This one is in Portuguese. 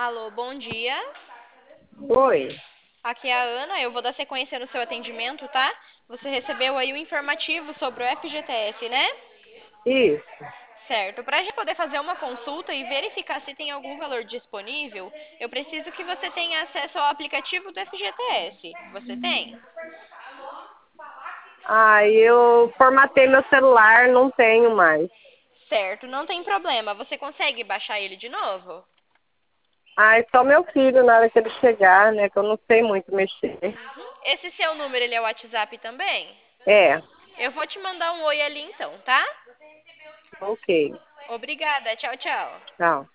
Alô, bom dia. Oi, Aqui é a Ana, eu vou dar sequência no seu atendimento, tá? Você recebeu aí o informativo sobre o FGTS, né? isso. Certo. Para a gente poder fazer uma consulta e verificar se tem algum valor disponível, eu preciso que você tenha acesso ao aplicativo do FGTS. Você tem? Eu formatei meu celular, não tenho mais. Certo, não tem problema. Você consegue baixar ele de novo? Só meu filho na hora que ele chegar, né? Que eu não sei muito mexer. Esse seu número, ele é o WhatsApp também? É, Eu vou te mandar um oi ali então, tá? ok. Obrigada, tchau, tchau. Tchau.